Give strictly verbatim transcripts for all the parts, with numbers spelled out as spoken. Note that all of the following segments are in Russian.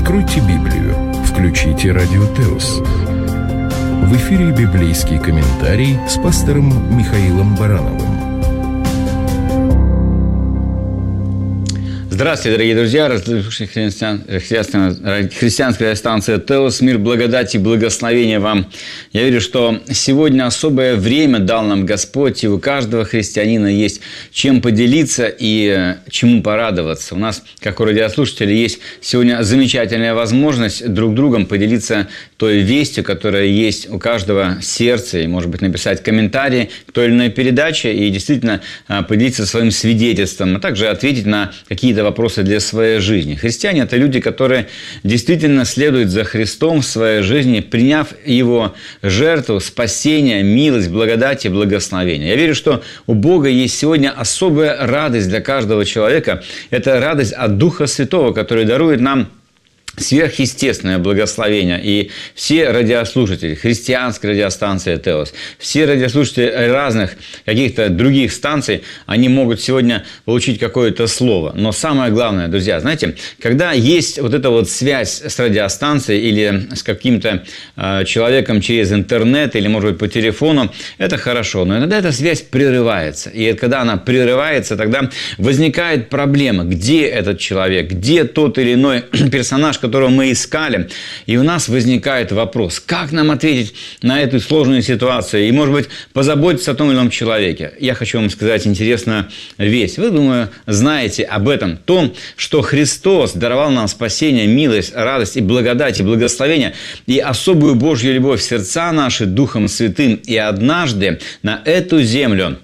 Откройте Библию, включите Радио Теос. В эфире библейский комментарий с пастором Михаилом Барановым. Здравствуйте, дорогие друзья, христиан, христианская станция Теос, мир, благодати и благословения вам. Я верю, что сегодня особое время дал нам Господь, и у каждого христианина есть чем поделиться и чему порадоваться. У нас, как у радиослушателей, есть сегодня замечательная возможность друг другом поделиться той вестью, которая есть у каждого сердца, и, может быть, написать комментарии к той или иной передаче и действительно поделиться своим свидетельством, а также ответить на какие-то вопросы для своей жизни. Христиане – это люди, которые действительно следуют за Христом в своей жизни, приняв Его жертву, спасение, милость, благодать и благословение. Я верю, что у Бога есть сегодня особая радость для каждого человека. Это радость от Духа Святого, который дарует нам сверхъестественное благословение. И все радиослушатели христианской радиостанции Теос, все радиослушатели разных каких-то других станций, они могут сегодня получить какое-то слово. Но самое главное, друзья, знаете, когда есть вот эта вот связь с радиостанцией или с каким-то э, человеком через интернет или, может быть, по телефону, это хорошо. Но иногда эта связь прерывается. И когда она прерывается, тогда возникает проблема, где этот человек, где тот или иной персонаж, которого мы искали, и у нас возникает вопрос, как нам ответить на эту сложную ситуацию и, может быть, позаботиться о том или ином человеке. Я хочу вам сказать интересную весть. Вы, думаю, знаете об этом, том, что Христос даровал нам спасение, милость, радость и благодать, и благословение, и особую Божью любовь в сердца наши Духом Святым. И однажды на эту землю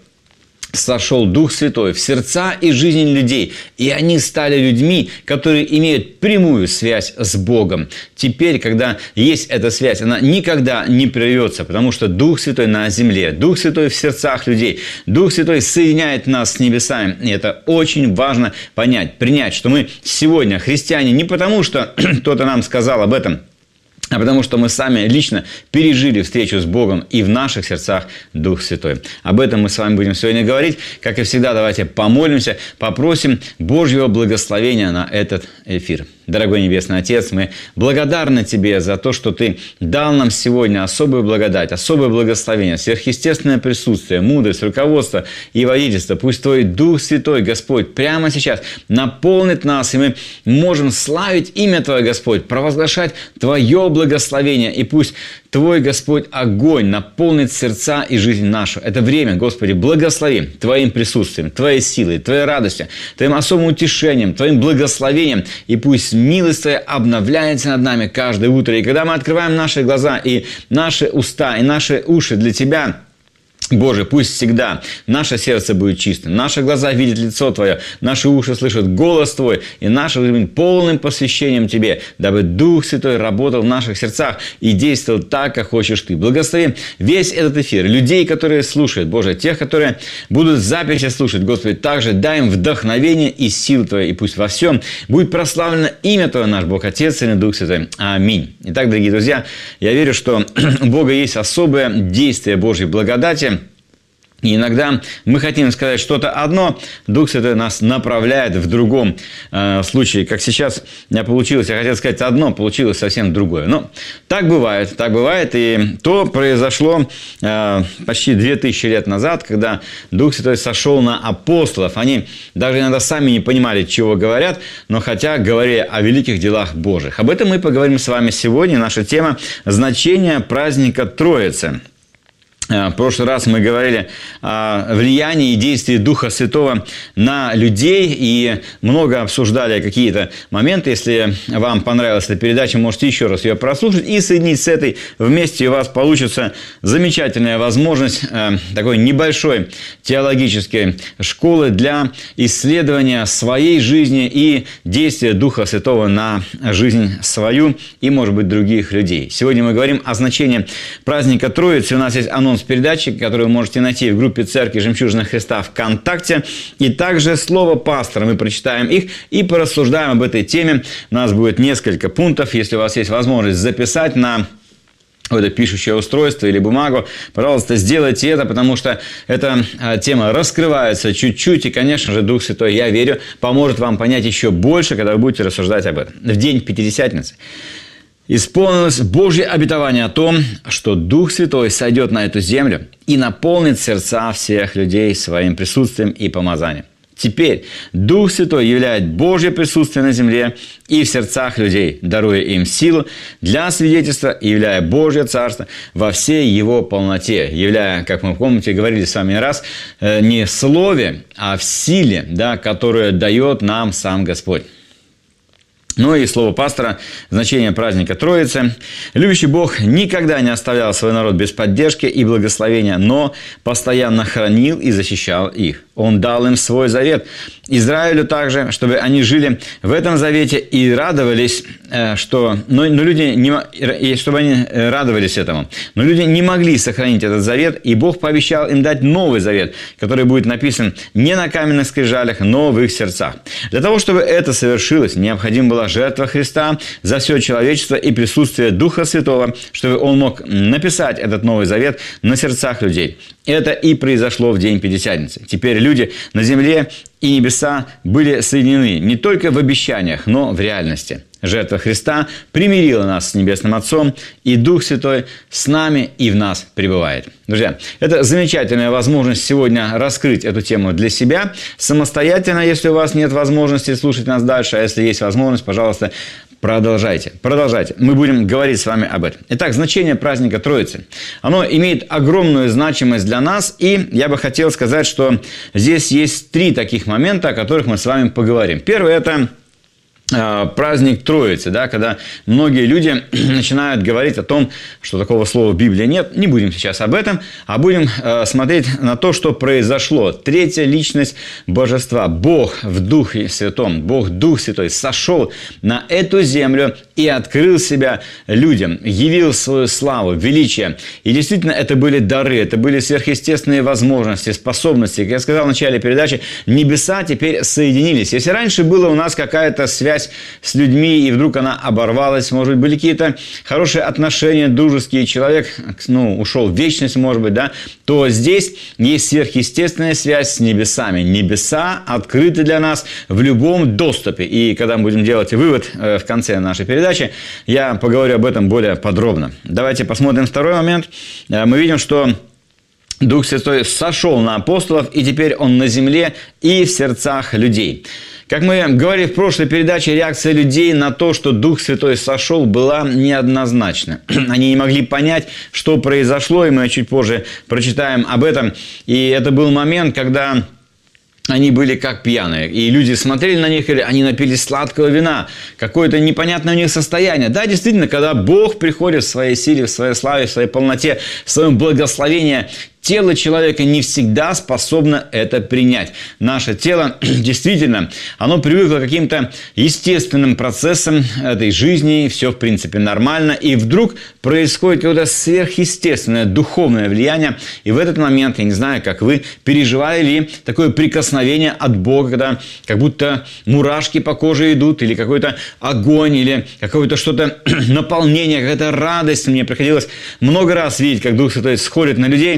сошел Дух Святой в сердца и жизнь людей, и они стали людьми, которые имеют прямую связь с Богом. Теперь, когда есть эта связь, она никогда не прервется, потому что Дух Святой на земле, Дух Святой в сердцах людей, Дух Святой соединяет нас с небесами. И это очень важно понять, принять, что мы сегодня христиане не потому, что кто-то нам сказал об этом, а потому что мы сами лично пережили встречу с Богом, и в наших сердцах Дух Святой. Об этом мы с вами будем сегодня говорить. Как и всегда, давайте помолимся, попросим Божьего благословения на этот эфир. Дорогой Небесный Отец, мы благодарны Тебе за то, что Ты дал нам сегодня особую благодать, особое благословение, сверхъестественное присутствие, мудрость, руководство и водительство. Пусть Твой Дух Святой, Господь, прямо сейчас наполнит нас, и мы можем славить имя Твое, Господь, провозглашать Твое благословение, и пусть Твой, Господь, огонь наполнит сердца и жизнь нашу. Это время, Господи, благослови Твоим присутствием, Твоей силой, Твоей радостью, Твоим особым утешением, Твоим благословением, и пусть милость Твоя обновляется над нами каждое утро. И когда мы открываем наши глаза и наши уста, и наши уши для Тебя, Боже, пусть всегда наше сердце будет чистым, наши глаза видят лицо Твое, наши уши слышат голос Твой, и наше время полным посвящением Тебе, дабы Дух Святой работал в наших сердцах и действовал так, как хочешь Ты. Благослови весь этот эфир, людей, которые слушают, Боже, тех, которые будут записи слушать, Господи, также дай им вдохновение и силу Твою, и пусть во всем будет прославлено имя Твое, наш Бог, Отец, Сын и Дух Святой. Аминь. Итак, дорогие друзья, я верю, что у Бога есть особое действие Божьей благодати. И иногда мы хотим сказать что-то одно, Дух Святой нас направляет в другом э, случае. Как сейчас у меня получилось, я хотел сказать одно, получилось совсем другое. Но так бывает, так бывает. И то произошло э, почти две тысячи лет назад, когда Дух Святой сошел на апостолов. Они даже иногда сами не понимали, чего говорят, но хотя говорили о великих делах Божьих. Об этом мы поговорим с вами сегодня. Наша тема – значение праздника Троицы. В прошлый раз мы говорили о влиянии и действии Духа Святого на людей и много обсуждали какие-то моменты. Если вам понравилась эта передача, можете еще раз ее прослушать и соединить с этой вместе, и у вас получится замечательная возможность такой небольшой теологической школы для исследования своей жизни и действия Духа Святого на жизнь свою и, может быть, других людей. Сегодня мы говорим о значении праздника Троицы. У нас есть анонс передачи, которую вы можете найти в группе Церкви Жемчужина Христа ВКонтакте. И также слово пастора. Мы прочитаем их и порассуждаем об этой теме. У нас будет несколько пунктов. Если у вас есть возможность записать на это пишущее устройство или бумагу, пожалуйста, сделайте это, потому что эта тема раскрывается чуть-чуть, и, конечно же, Дух Святой, я верю, поможет вам понять еще больше, когда вы будете рассуждать об этом. В день Пятидесятницы исполнилось Божье обетование о том, что Дух Святой сойдет на эту землю и наполнит сердца всех людей своим присутствием и помазанием. Теперь Дух Святой являет Божье присутствие на земле и в сердцах людей, даруя им силу для свидетельства и являя Божье Царство во всей его полноте, являя, как мы помните, говорили с вами не раз, не в слове, а в силе, да, которую дает нам сам Господь. Ну и слово пастора, значение праздника Троицы. Любящий Бог никогда не оставлял свой народ без поддержки и благословения, но постоянно хранил и защищал их. Он дал им свой завет. Израилю также, чтобы они жили в этом завете и радовались, что... Но, но люди не, чтобы они радовались этому. Но люди не могли сохранить этот завет, и Бог пообещал им дать новый завет, который будет написан не на каменных скрижалях, но в их сердцах. Для того, чтобы это совершилось, необходима была жертва Христа за все человечество и присутствие Духа Святого, чтобы Он мог написать этот новый завет на сердцах людей. Это и произошло в день Пятидесятницы. Теперь люди на земле и небеса были соединены не только в обещаниях, но в реальности. Жертва Христа примирила нас с Небесным Отцом, и Дух Святой с нами и в нас пребывает. Друзья, это замечательная возможность сегодня раскрыть эту тему для себя самостоятельно, если у вас нет возможности слушать нас дальше, а если есть возможность, пожалуйста, продолжайте, продолжайте. Мы будем говорить с вами об этом. Итак, значение праздника Троицы. Оно имеет огромную значимость для нас, и я бы хотел сказать, что здесь есть три таких момента, о которых мы с вами поговорим. Первый – это праздник Троицы, да, когда многие люди начинают говорить о том, что такого слова в Библии нет. Не будем сейчас об этом, а будем э, смотреть на то, что произошло. Третья личность Божества, Бог в Духе Святом, Бог Дух Святой сошел на эту землю и открыл себя людям, явил свою славу, величие. И действительно, это были дары, это были сверхъестественные возможности, способности. Как я сказал в начале передачи, небеса теперь соединились. Если раньше была у нас какая-то связь с людьми, и вдруг она оборвалась, может быть, были какие-то хорошие отношения, дружеские, человек, ну, ушел в вечность, может быть, да, то здесь есть сверхъестественная связь с небесами. Небеса открыты для нас в любом доступе. И когда мы будем делать вывод в конце нашей передачи, я поговорю об этом более подробно. Давайте посмотрим второй момент. Мы видим, что Дух Святой сошел на апостолов, и теперь Он на земле и в сердцах людей. Как мы говорили в прошлой передаче, реакция людей на то, что Дух Святой сошел, была неоднозначна. Они не могли понять, что произошло, и мы чуть позже прочитаем об этом. И это был момент, когда они были как пьяные. И люди смотрели на них, и они напились сладкого вина. Какое-то непонятное у них состояние. Да, действительно, когда Бог приходит в своей силе, в своей славе, в своей полноте, в своем благословении, тело человека не всегда способно это принять. Наше тело, действительно, оно привыкло к каким-то естественным процессам этой жизни, все, в принципе, нормально, и вдруг происходит какое-то сверхъестественное духовное влияние, и в этот момент, я не знаю, как вы, переживали ли такое прикосновение от Бога, когда как будто мурашки по коже идут, или какой-то огонь, или какое-то что-то наполнение, какая-то радость. Мне приходилось много раз видеть, как Дух Святой сходит на людей,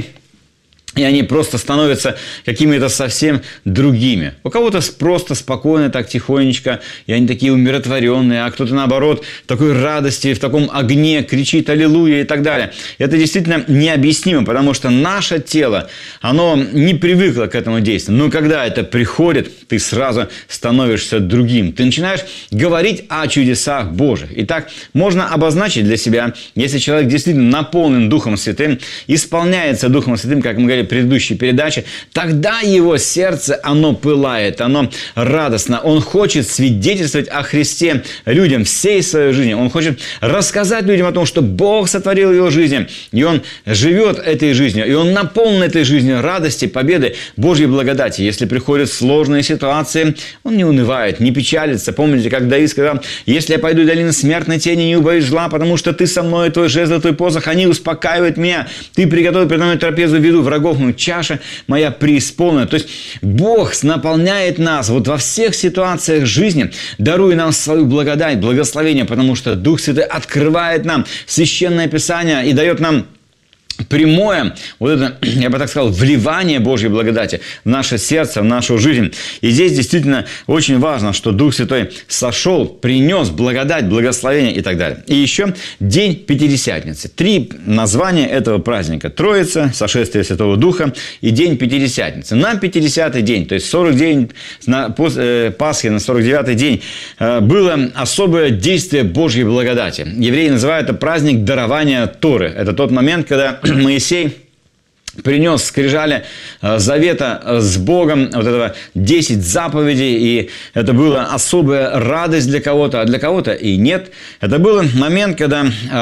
и они просто становятся какими-то совсем другими. У кого-то просто спокойно, так тихонечко, и они такие умиротворенные, а кто-то, наоборот, в такой радости, в таком огне кричит «Аллилуйя» и так далее. Это действительно необъяснимо, потому что наше тело, оно не привыкло к этому действию. Но когда это приходит, ты сразу становишься другим. Ты начинаешь говорить о чудесах Божьих. Итак, можно обозначить для себя, если человек действительно наполнен Духом Святым, исполняется Духом Святым, как мы говорили, предыдущей передаче, тогда его сердце, оно пылает, оно радостно. Он хочет свидетельствовать о Христе людям всей своей жизни. Он хочет рассказать людям о том, что Бог сотворил его жизнь, и он живет этой жизнью, и он наполнен этой жизнью радости, победы, Божьей благодати. Если приходят сложные ситуации, он не унывает, не печалится. Помните, как Давид сказал: «Если я пойду в долину смертной тени, не убоюсь зла, потому что ты со мной, твой жезл, твой посох, они успокаивают меня. Ты приготовил передо мной трапезу в виду врагов врагов моих, чаша моя преисполнена. То есть Бог наполняет нас вот во всех ситуациях жизни, даруя нам свою благодать, благословение, потому что Дух Святой открывает нам Священное Писание и дает нам прямое, вот это, я бы так сказал, вливание Божьей благодати в наше сердце, в нашу жизнь. И здесь действительно очень важно, что Дух Святой сошел, принес благодать, благословение и так далее. И еще День Пятидесятницы. Три названия этого праздника. Троица, Сошествие Святого Духа и День Пятидесятницы. На пятидесятый день, то есть сорок день на Пасхи, на сорок девятый день, было особое действие Божьей благодати. Евреи называют это праздник дарования Торы. Это тот момент, когда Моисей принес скрижали завета с Богом, вот этого десять заповедей, и это была особая радость для кого-то, а для кого-то и нет. Это был момент, когда,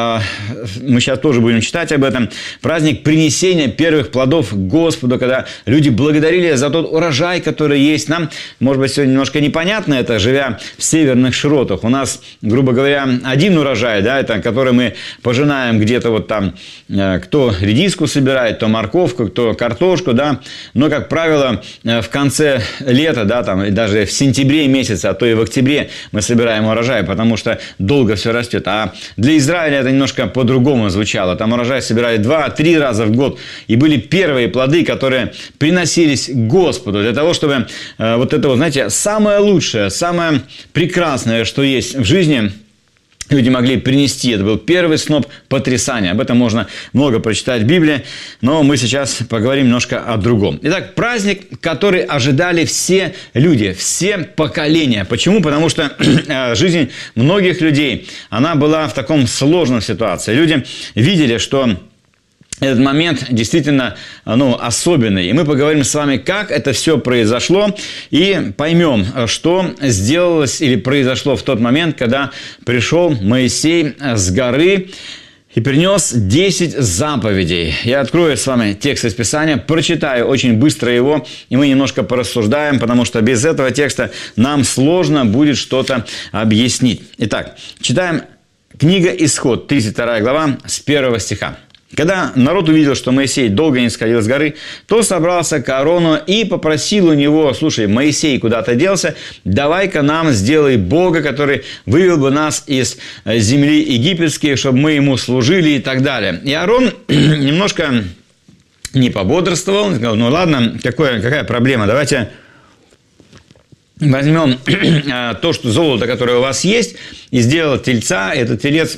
мы сейчас тоже будем читать об этом, праздник принесения первых плодов Господу, когда люди благодарили за тот урожай, который есть. Нам, может быть, сегодня немножко непонятно это, живя в северных широтах. У нас, грубо говоря, один урожай, да, это который мы пожинаем где-то вот там, кто редиску собирает, то морковь, кто картошку, да, но, как правило, в конце лета, да, там, и даже в сентябре месяце, а то и в октябре мы собираем урожай, потому что долго все растет. А для Израиля это немножко по-другому звучало. Там урожай собирали два-три раза в год, и были первые плоды, которые приносились Господу для того, чтобы э, вот это, вот, знаете, самое лучшее, самое прекрасное, что есть в жизни, люди могли принести. Это был первый сноп потрясания. Об этом можно много прочитать в Библии, но мы сейчас поговорим немножко о другом. Итак, праздник, который ожидали все люди, все поколения. Почему? Потому что жизнь многих людей, она была в таком сложной ситуации. Люди видели, что этот момент действительно, ну, особенный. И мы поговорим с вами, как это все произошло, и поймем, что сделалось или произошло в тот момент, когда пришел Моисей с горы и принес десять заповедей. Я открою с вами текст из Писания, прочитаю очень быстро его, и мы немножко порассуждаем, потому что без этого текста нам сложно будет что-то объяснить. Итак, читаем книга Исход, тридцать вторая глава, с первого стиха. Когда народ увидел, что Моисей долго не сходил с горы, то собрался к Аарону и попросил у него: слушай, Моисей куда-то делся, давай-ка нам сделай Бога, который вывел бы нас из земли египетской, чтобы мы ему служили и так далее. И Аарон немножко не пободрствовал, сказал: ну ладно, какое, какая проблема, давайте возьмем то, что золото, которое у вас есть, и сделал тельца, этот телец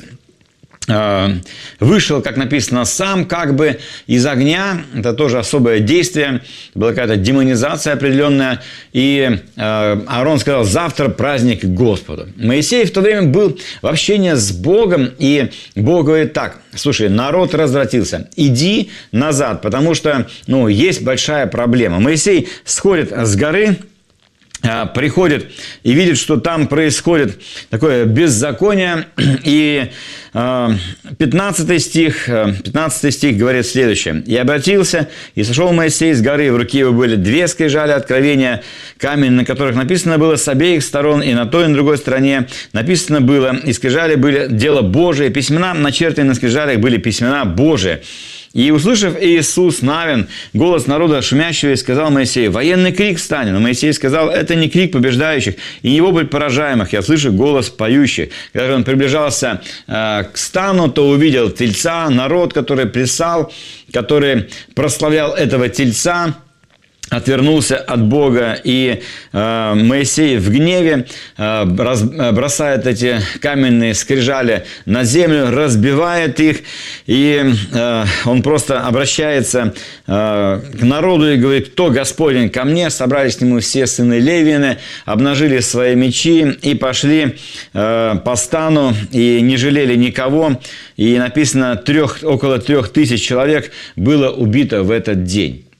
вышел, как написано, сам как бы из огня. Это тоже особое действие. Была какая-то демонизация определенная. И Аарон сказал: завтра праздник Господу. Моисей в то время был в общении с Богом. И Бог говорит так: слушай, народ развратился. Иди назад, потому что, ну, есть большая проблема. Моисей сходит с горы, приходит и видит, что там происходит такое беззаконие. И пятнадцатый стих, пятнадцатый стих говорит следующее. «И обратился, и сошел Моисей с горы, в руке его были две скрижали откровения, камень, на которых написано было с обеих сторон, и на той, и на другой стороне написано было, и скрижали были дело Божие, письмена, начертанные на скрижалях, были письмена Божие». И, услышав Иисус Навин голос народа шумящего, и сказал Моисею: военный крик станет. Но Моисей сказал: это не крик побеждающих и не вопль поражаемых, я слышу голос поющих. Когда же он приближался э, к стану, то увидел тельца, народ, который плясал, который прославлял этого тельца, отвернулся от Бога, и э, Моисей в гневе э, раз, бросает эти каменные скрижали на землю, разбивает их, и э, он просто обращается э, к народу и говорит: кто Господень ко мне? Собрались к нему все сыны Левины, обнажили свои мечи и пошли э, по стану, и не жалели никого, и написано, трех, около трех тысяч человек было убито в этот день.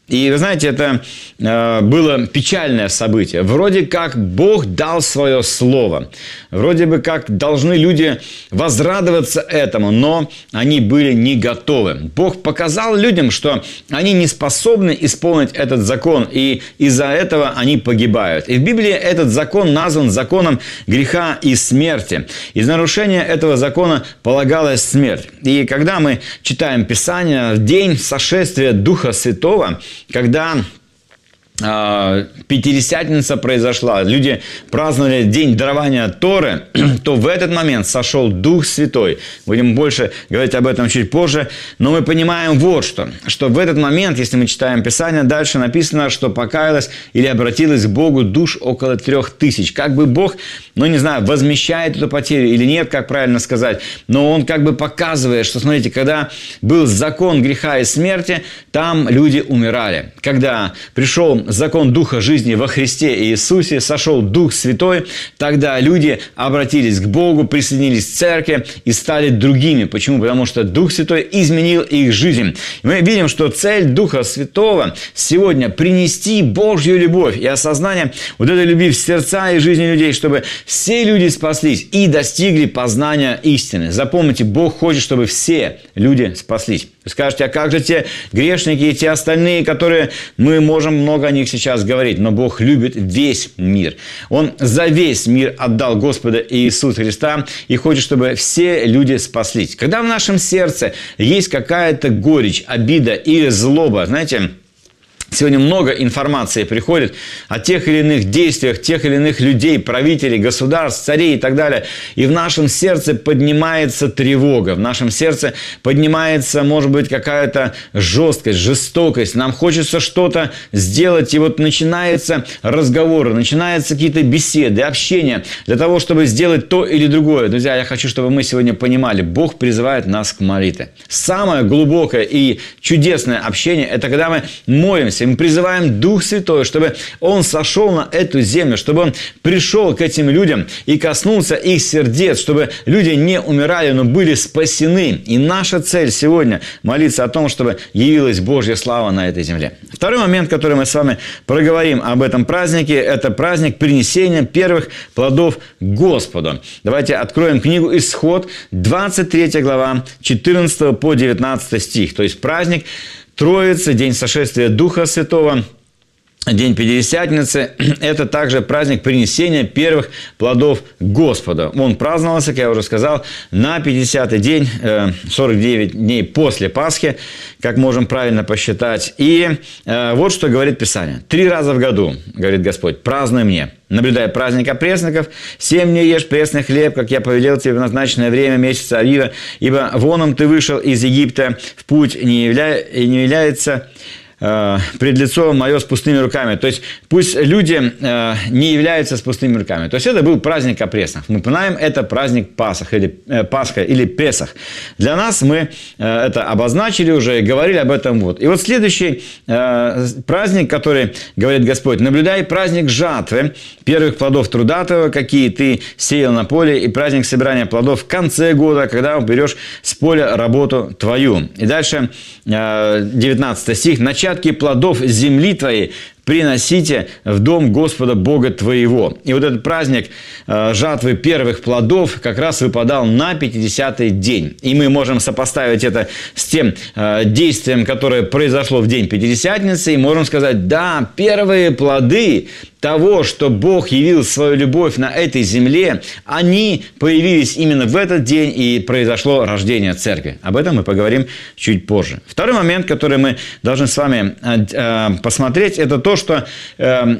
И вы знаете, это э, было печальное событие. Вроде как Бог дал свое слово. Вроде бы как должны люди возрадоваться этому, но они были не готовы. Бог показал людям, что они не способны исполнить этот закон, и из-за этого они погибают. И в Библии этот закон назван законом греха и смерти. Из нарушения этого закона полагалась смерть. И когда мы читаем Писание, в день сошествия Духа Святого, когда э, Пятидесятница произошла, люди праздновали день дарования Торы, то в этот момент сошел Дух Святой. Будем больше говорить об этом чуть позже, но мы понимаем вот что, что в этот момент, если мы читаем Писание, дальше написано, что покаялось или обратилось к Богу душ около трех тысяч. Как бы Бог, ну не знаю, возмещает эту потерю или нет, как правильно сказать, но Он как бы показывает, что, смотрите, когда был закон греха и смерти, там люди умирали. Когда пришел закон Духа жизни во Христе Иисусе, сошел Дух Святой, тогда люди обратились к Богу, присоединились к церкви и стали другими. Почему? Потому что Дух Святой изменил их жизнь. И мы видим, что цель Духа Святого сегодня принести Божью любовь и осознание вот этой любви в сердца и жизни людей, чтобы все люди спаслись и достигли познания истины. Запомните, Бог хочет, чтобы все люди спаслись. Вы скажете, а как же те грешники и те остальные, которые мы можем много о них сейчас говорить, но Бог любит весь мир. Он за весь мир отдал Господа Иисуса Христа и хочет, чтобы все люди спаслись. Когда в нашем сердце есть какая-то горечь, обида или злоба, знаете, сегодня много информации приходит о тех или иных действиях, тех или иных людей, правителей, государств, царей и так далее. И в нашем сердце поднимается тревога, в нашем сердце поднимается, может быть, какая-то жесткость, жестокость. Нам хочется что-то сделать, и вот начинаются разговоры, начинаются какие-то беседы, общения для того, чтобы сделать то или другое. Друзья, я хочу, чтобы мы сегодня понимали, Бог призывает нас к молитве. Самое глубокое и чудесное общение – это когда мы молимся, и мы призываем Дух Святой, чтобы Он сошел на эту землю, чтобы Он пришел к этим людям и коснулся их сердец, чтобы люди не умирали, но были спасены. И наша цель сегодня – молиться о том, чтобы явилась Божья слава на этой земле. Второй момент, который мы с вами проговорим об этом празднике, это праздник принесения первых плодов Господу. Давайте откроем книгу «Исход», двадцать третья глава, четырнадцатый по девятнадцатый стих. То есть праздник Троицы, день сошествия Духа Святого, день Пятидесятницы – это также праздник принесения первых плодов Господа. Он праздновался, как я уже сказал, на пятидесятый день, сорок девять дней после Пасхи, как можем правильно посчитать. И вот что говорит Писание. «Три раза в году, – говорит Господь, – празднуй мне, наблюдая праздник опресноков, семь дней ешь пресный хлеб, как я повелел тебе в назначенное время месяца Авива, ибо воном ты вышел из Египта в путь, не, явля... не является пред лицо мое с пустыми руками». То есть, пусть люди э, не являются с пустыми руками. То есть, это был праздник опресноков. Мы понимаем, это праздник Пасах, или, э, Пасха или Песах. Для нас мы э, это обозначили уже и говорили об этом. Вот. И вот следующий э, праздник, который говорит Господь: «Наблюдай праздник жатвы, первых плодов труда твоего, какие ты сеял на поле, и праздник собирания плодов в конце года, когда уберешь с поля работу твою». И дальше э, девятнадцатый стих. «Начать плодов земли твоей приносите в дом Господа Бога твоего». И вот этот праздник э, жатвы первых плодов как раз выпадал на пятидесятый день. И мы можем сопоставить это с тем э, действием, которое произошло в день Пятидесятницы, и можем сказать, да, первые плоды того, что Бог явил свою любовь на этой земле, они появились именно в этот день, и произошло рождение церкви. Об этом мы поговорим чуть позже. Второй момент, который мы должны с вами э, посмотреть, это то, что э,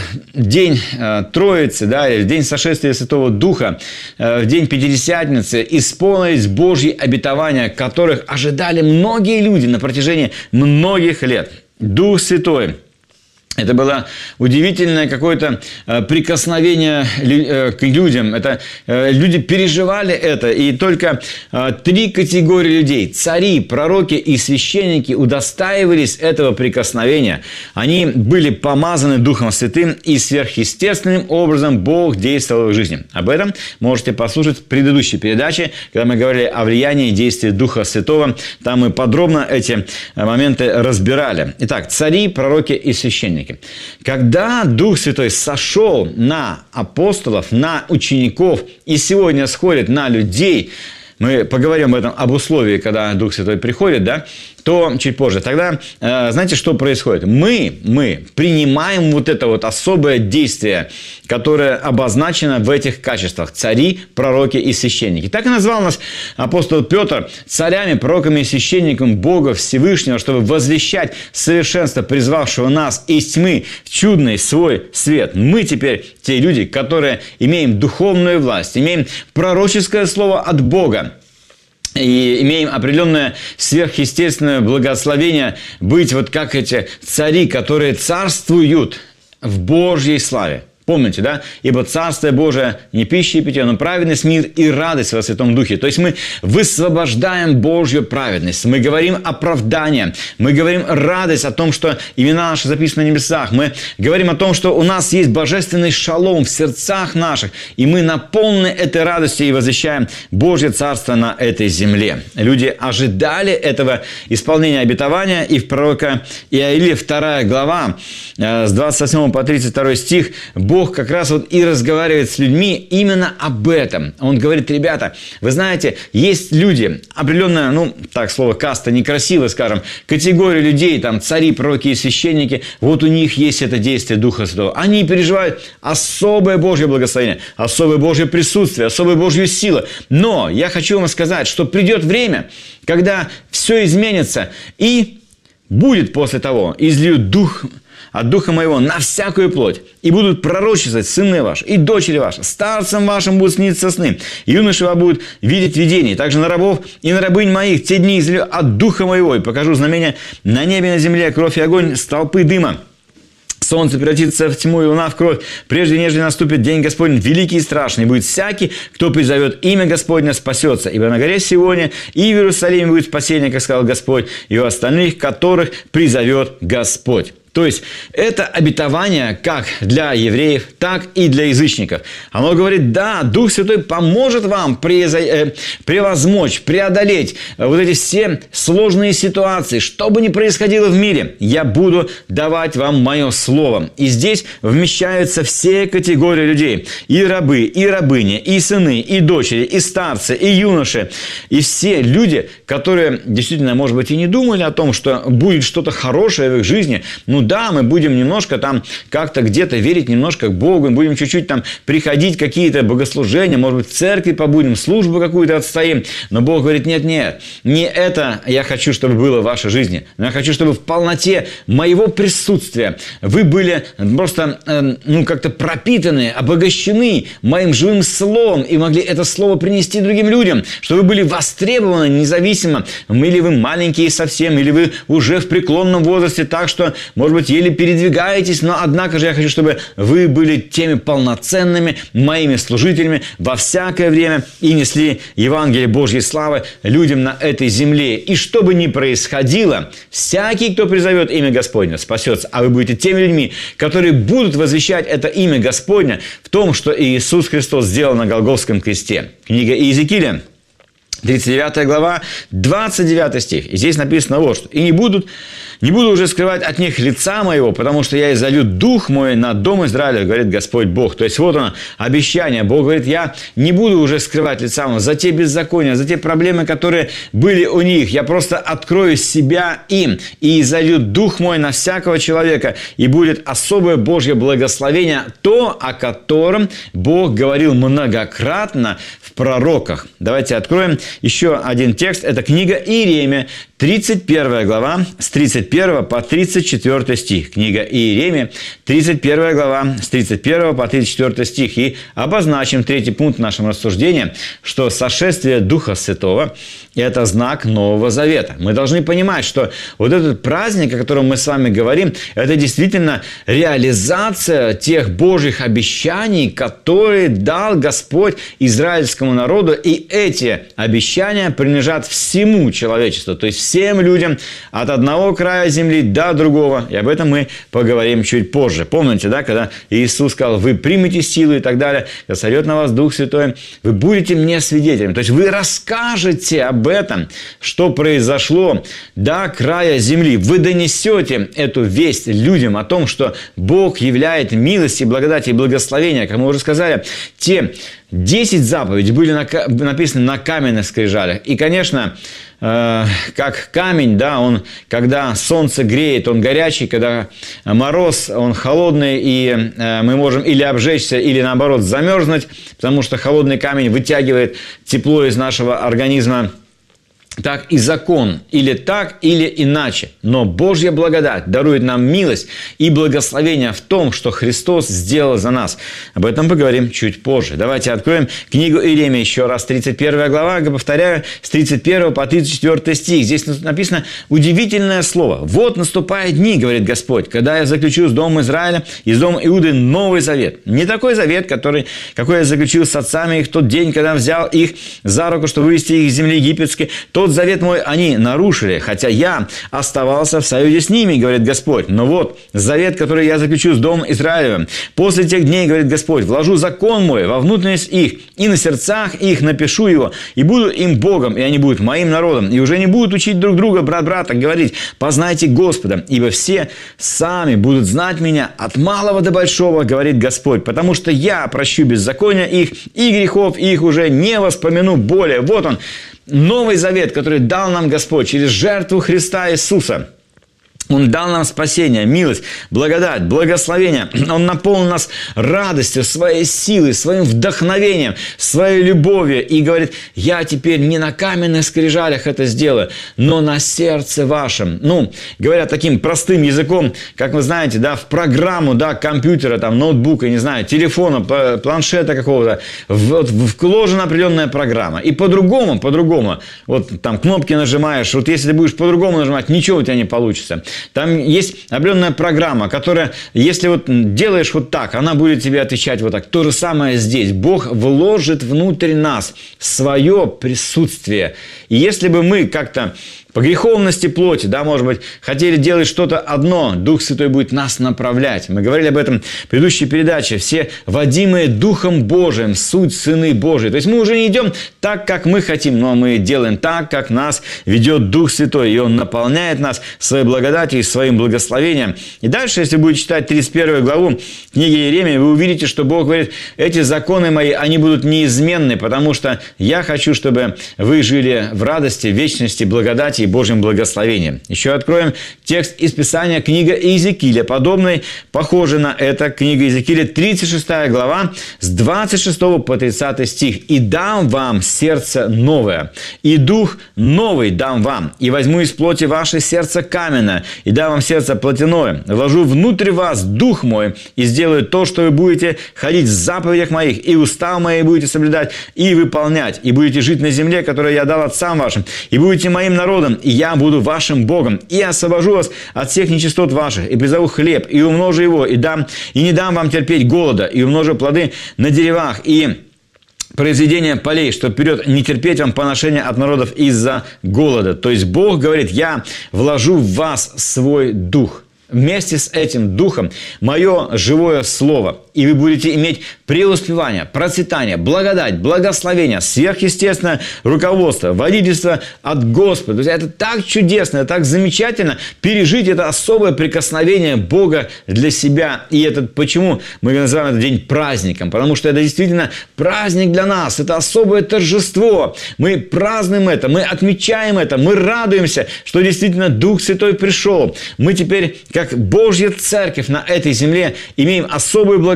день э, Троицы, да, или день сошествия Святого Духа, э, в день Пятидесятницы исполнились Божьи обетования, которых ожидали многие люди на протяжении многих лет. Дух Святой Это было удивительное какое-то прикосновение к людям. Это, люди переживали это. И только три категории людей – цари, пророки и священники – удостаивались этого прикосновения. Они были помазаны Духом Святым, и сверхъестественным образом Бог действовал в их жизни. Об этом можете послушать в предыдущей передаче, когда мы говорили о влиянии действия Духа Святого. Там мы подробно эти моменты разбирали. Итак, цари, пророки и священники. Когда Дух Святой сошел на апостолов, на учеников и сегодня сходит на людей, мы поговорим об этом, об условии, когда Дух Святой приходит, да, то чуть позже. Тогда, знаете, что происходит? Мы, мы принимаем вот это вот особое действие, которое обозначено в этих качествах. Цари, пророки и священники. Так и назвал нас апостол Петр царями, пророками и священниками Бога Всевышнего, чтобы возвещать совершенство, призвавшего нас из тьмы в чудный свой свет. Мы теперь те люди, которые имеем духовную власть, имеем пророческое слово от Бога. И имеем определенное сверхъестественное благословение быть вот как эти цари, которые царствуют в Божьей славе. Помните, да? Ибо Царствие Божие не пища и питье, но праведность, мир и радость во Святом Духе. То есть мы высвобождаем Божью праведность. Мы говорим оправдание. Мы говорим радость о том, что имена наши записаны на небесах. Мы говорим о том, что у нас есть божественный шалом в сердцах наших. И мы наполнены этой радостью и возвещаем Божье Царство на этой земле. Люди ожидали этого исполнения обетования. И в пророка Иаиле вторая глава, с двадцать восьмого по тридцать второй стих, Бог как раз вот и разговаривает с людьми именно об этом. Он говорит: ребята, вы знаете, есть люди, определенная, ну, так, слово каста некрасиво, скажем, категория людей, там, цари, пророки и священники, вот у них есть это действие Духа Святого. Они переживают особое Божье благословение, особое Божье присутствие, особую Божью силу. Но я хочу вам сказать, что придет время, когда все изменится, и будет после того изльют Дух от Духа Моего на всякую плоть, и будут пророчествовать сыны ваши и дочери ваши, старцам вашим будут сниться сны, юноши вам будут видеть видения, также на рабов и на рабынь моих те дни излью от Духа Моего, и покажу знамения на небе и на земле, кровь и огонь, столпы дыма. Солнце превратится в тьму и луна в кровь, прежде нежели наступит день Господень великий и страшный. Будет всякий, кто призовет имя Господня, спасется. Ибо на горе Сионе и в Иерусалиме будет спасение, как сказал Господь, и у остальных, которых призовет Господь. То есть, это обетование как для евреев, так и для язычников. Оно говорит: да, Дух Святой поможет вам превозмочь, преодолеть вот эти все сложные ситуации. Что бы ни происходило в мире, я буду давать вам мое слово. И здесь вмещаются все категории людей. И рабы, и рабыни, и сыны, и дочери, и старцы, и юноши. И все люди, которые действительно, может быть, и не думали о том, что будет что-то хорошее в их жизни. Ну, да, мы будем немножко там как-то где-то верить немножко к Богу, будем чуть-чуть там приходить, какие-то богослужения, может быть, в церкви побудем, службу какую-то отстоим. Но Бог говорит: нет, нет, не это я хочу, чтобы было в вашей жизни. Но я хочу, чтобы в полноте моего присутствия вы были просто, э, ну, как-то пропитаны, обогащены моим живым словом и могли это слово принести другим людям, чтобы вы были востребованы независимо, или вы маленькие совсем, или вы уже в преклонном возрасте, так что, может быть, еле передвигаетесь, но однако же я хочу, чтобы вы были теми полноценными моими служителями во всякое время и несли Евангелие Божьей славы людям на этой земле. И что бы ни происходило, всякий, кто призовет имя Господне, спасется. А вы будете теми людьми, которые будут возвещать это имя Господня в том, что Иисус Христос сделал на Голгофском кресте. Книга Иезекииля, тридцать девятая глава, двадцать девятый стих. И здесь написано вот что: «И не будут, не буду уже скрывать от них лица моего, потому что я изолью Дух мой на дом Израиля, говорит Господь Бог». То есть вот оно, обещание. Бог говорит: я не буду уже скрывать лица моего за те беззакония, за те проблемы, которые были у них. Я просто открою себя им и изолью Дух мой на всякого человека. И будет особое Божье благословение, то, о котором Бог говорил многократно в пророках. Давайте откроем еще один текст. Это книга Иеремия, тридцать первая глава, с тридцать первого по тридцать четвёртый стих. Книга Иеремия, тридцать первая глава, с тридцать первого по тридцать четвёртый стих. И обозначим третий пункт в нашем рассуждении, что сошествие Духа Святого – это знак Нового Завета. Мы должны понимать, что вот этот праздник, о котором мы с вами говорим, это действительно реализация тех Божьих обещаний, которые дал Господь израильскому народу. И эти обещания принадлежат всему человечеству, то есть всем людям от одного края земли до другого. И об этом мы поговорим чуть позже. Помните, да, когда Иисус сказал: вы примете силу и так далее, когда сойдет на вас Дух Святой, вы будете мне свидетелями. То есть вы расскажете об этом, что произошло до края земли. Вы донесете эту весть людям о том, что Бог являет милость и благодать и благословение. Как мы уже сказали, те десять заповедей были написаны на каменных скрижалях. И, конечно, э, как камень, да, он, когда солнце греет, он горячий, когда мороз, он холодный, и э, мы можем или обжечься, или, наоборот, замерзнуть, потому что холодный камень вытягивает тепло из нашего организма. Так и закон, или так, или иначе. Но Божья благодать дарует нам милость и благословение в том, что Христос сделал за нас. Об этом поговорим чуть позже. Давайте откроем книгу Иеремии еще раз, тридцать первая глава, повторяю, с тридцать первого по тридцать четвёртый стих. Здесь написано удивительное слово. «Вот наступают дни, говорит Господь, когда я заключу с домом Израиля и с домом Иуды новый завет». Не такой завет, который, какой я заключил с отцами их в тот день, когда взял их за руку, чтобы вывести их из земли египетской. Тот завет мой они нарушили, хотя я оставался в союзе с ними, говорит Господь. Но вот завет, который я заключу с домом Израилевым. После тех дней, говорит Господь, вложу закон мой во внутренность их, и на сердцах их напишу его, и буду им Богом, и они будут моим народом. И уже не будут учить друг друга, брат брата, говорить: познайте Господа, ибо все сами будут знать меня от малого до большого, говорит Господь, потому что я прощу беззакония их, и грехов их уже не воспомяну более. Вот он, Новый Завет, который дал нам Господь через жертву Христа Иисуса. Он дал нам спасение, милость, благодать, благословение. Он наполнил нас радостью, своей силой, своим вдохновением, своей любовью. И говорит: я теперь не на каменных скрижалях это сделаю, но на сердце вашем. Ну, говоря таким простым языком, как вы знаете, да, в программу, да, компьютера, там, ноутбука, не знаю, телефона, планшета какого-то, вот, вложена определенная программа. И по-другому, по-другому, вот там кнопки нажимаешь, вот если ты будешь по-другому нажимать, ничего у тебя не получится. Там есть определенная программа, которая, если вот делаешь вот так, она будет тебе отвечать вот так. То же самое здесь. Бог вложит внутрь нас свое присутствие. И если бы мы как-то по греховности плоти, да, может быть, хотели делать что-то одно, Дух Святой будет нас направлять. Мы говорили об этом в предыдущей передаче. Все водимые Духом Божиим, суть сыны Божии. То есть мы уже не идем так, как мы хотим, но мы делаем так, как нас ведет Дух Святой. И Он наполняет нас своей благодатью и своим благословением. И дальше, если будете читать тридцать первую главу книги Иеремии, вы увидите, что Бог говорит: эти законы мои, они будут неизменны, потому что я хочу, чтобы вы жили в радости, вечности, благодати и Божьим благословением. Еще откроем текст из Писания, книга Иезекииля, подобный, похожий на это, книга Иезекииля, тридцать шестая глава, с двадцать шестого по тридцатый стих. «И дам вам сердце новое, и дух новый дам вам, и возьму из плоти ваше сердце каменное, и дам вам сердце плотяное, вложу внутрь вас дух мой, и сделаю то, что вы будете ходить в заповедях моих, и устав мои будете соблюдать и выполнять, и будете жить на земле, которую я дал отцам вашим, и будете моим народом, и я буду вашим Богом, и освобожу вас от всех нечистот ваших, и призову хлеб, и умножу его, и дам, и не дам вам терпеть голода, и умножу плоды на деревах, и произведение полей, что вперед не терпеть вам поношения от народов из-за голода». То есть Бог говорит: я вложу в вас свой дух. Вместе с этим духом мое живое слово, и вы будете иметь преуспевание, процветание, благодать, благословение, сверхъестественное руководство, водительство от Господа. Друзья, это так чудесно, это так замечательно пережить это особое прикосновение Бога для себя. И это почему мы называем этот день праздником? Потому что это действительно праздник для нас, это особое торжество. Мы празднуем это, мы отмечаем это, мы радуемся, что действительно Дух Святой пришел. Мы теперь, как Божья Церковь на этой земле, имеем особую благодать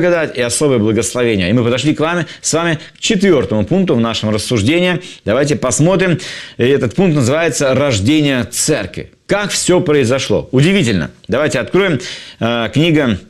благодать и особое благословение. И мы подошли к вами, с вами к четвертому пункту в нашем рассуждении. Давайте посмотрим. Этот пункт называется «Рождение церкви». Как все произошло? Удивительно. Давайте откроем э, книга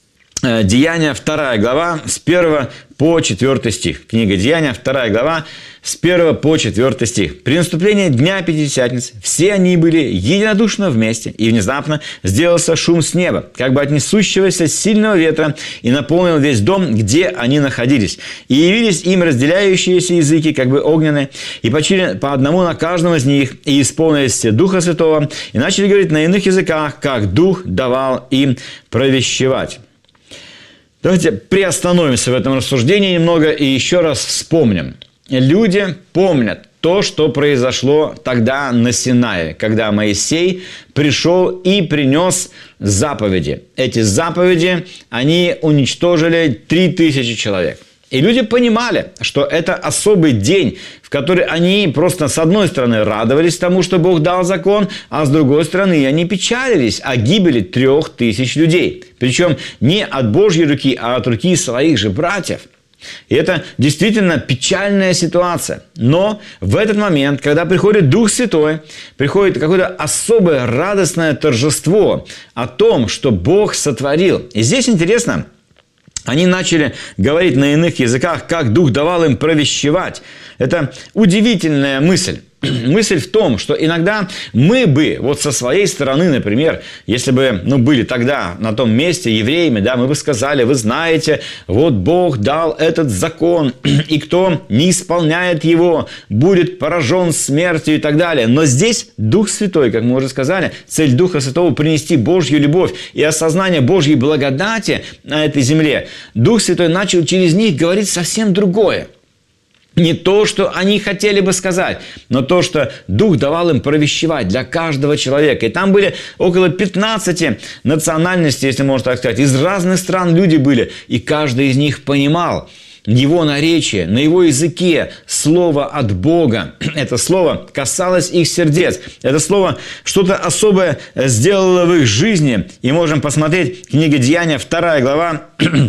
э, Деяния, вторая глава, с первого по четвёртый стих. Книга Деяния, вторая глава, с первого по четвёртый стих. «При наступлении Дня Пятидесятницы все они были единодушно вместе, и внезапно сделался шум с неба, как бы от несущегося сильного ветра, и наполнил весь дом, где они находились. И явились им разделяющиеся языки, как бы огненные, и почили по одному на каждом из них, и исполнились все Духа Святого, и начали говорить на иных языках, как Дух давал им провещевать». Давайте приостановимся в этом рассуждении немного и еще раз вспомним. Люди помнят то, что произошло тогда на Синае, когда Моисей пришел и принес заповеди. Эти заповеди, они уничтожили три тысячи человек. И люди понимали, что это особый день, в который они просто с одной стороны радовались тому, что Бог дал закон, а с другой стороны они печалились о гибели трех тысяч людей. Причем не от Божьей руки, а от руки своих же братьев. И это действительно печальная ситуация. Но в этот момент, когда приходит Дух Святой, приходит какое-то особое радостное торжество о том, что Бог сотворил. И здесь интересно, они начали говорить на иных языках, как Дух давал им провещевать. Это удивительная мысль. Мысль в том, что иногда мы бы, вот со своей стороны, например, если бы ну, были тогда на том месте евреями, да, мы бы сказали, вы знаете, вот Бог дал этот закон, и кто не исполняет его, будет поражен смертью и так далее. Но здесь Дух Святой, как мы уже сказали, цель Духа Святого принести Божью любовь и осознание Божьей благодати на этой земле. Дух Святой начал через них говорить совсем другое. Не то, что они хотели бы сказать, но то, что Дух давал им провещевать для каждого человека. И там были около пятнадцати национальностей, если можно так сказать. Из разных стран люди были, и каждый из них понимал его наречие, на его языке слово от Бога. Это слово касалось их сердец. Это слово что-то особое сделало в их жизни. И можем посмотреть книга Деяния, вторая глава,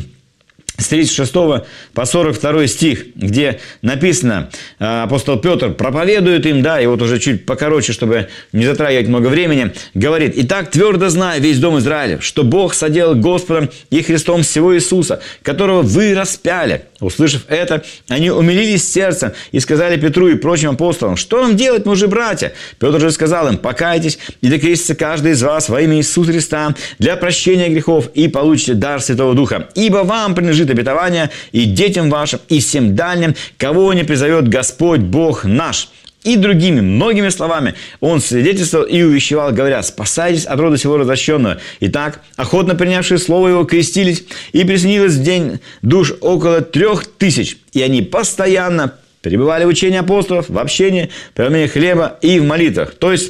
с тридцать шестого по сорок второй стих, где написано, апостол Петр проповедует им, да, и вот уже чуть покороче, чтобы не затрагивать много времени, говорит: «Итак, твердо знаю весь дом Израилев, что Бог соделал Господом и Христом всего Иисуса, которого вы распяли». Услышав это, они умилились сердцем и сказали Петру и прочим апостолам: «Что нам делать, мужи братья?» Петр же сказал им: «Покайтесь и да крестится каждый из вас во имя Иисуса Христа для прощения грехов, и получите дар Святого Духа. Ибо вам принадлежит обетование и детям вашим, и всем дальним, кого не призовет Господь Бог наш». И другими многими словами он свидетельствовал и увещевал, говоря: «Спасайтесь от рода сего развращенного». Итак, охотно принявшие слово его крестились, и присоединилось в день душ около трех тысяч. И они постоянно пребывали в учении апостолов, в общении, в преломлении хлеба и в молитвах. То есть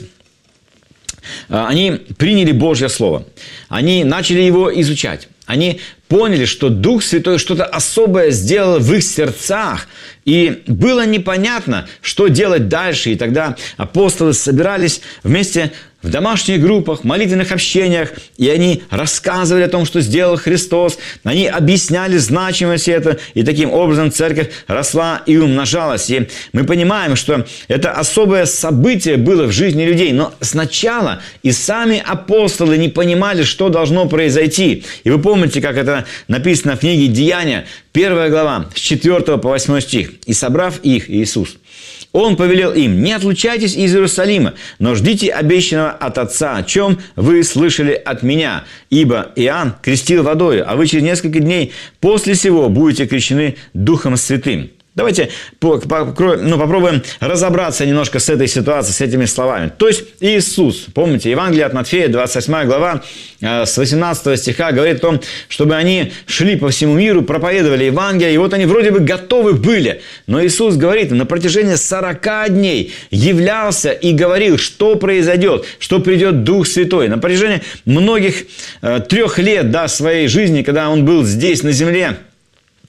они приняли Божье Слово, они начали его изучать. Они поняли, что Дух Святой что-то особое сделал в их сердцах. И было непонятно, что делать дальше. И тогда апостолы собирались вместе в домашних группах, в молитвенных общениях. И они рассказывали о том, что сделал Христос. Они объясняли значимость этого. И таким образом церковь росла и умножалась. И мы понимаем, что это особое событие было в жизни людей. Но сначала и сами апостолы не понимали, что должно произойти. И вы помните, как это написано в книге Деяния, первая глава, с четвёртого по восьмой стих. «И собрав их, Иисус, Он повелел им: не отлучайтесь из Иерусалима, но ждите обещанного от Отца, о чем вы слышали от меня. Ибо Иоанн крестил водою, а вы через несколько дней после сего будете крещены Духом Святым». Давайте ну, попробуем разобраться немножко с этой ситуацией, с этими словами. То есть Иисус, помните, Евангелие от Матфея, двадцать восьмая глава, с восемнадцатого стиха говорит о том, чтобы они шли по всему миру, проповедовали Евангелие, и вот они вроде бы готовы были. Но Иисус говорит, на протяжении сорока дней являлся и говорил, что произойдет, что придет Дух Святой. На протяжении многих э, трех лет да, своей жизни, когда Он был здесь, на земле,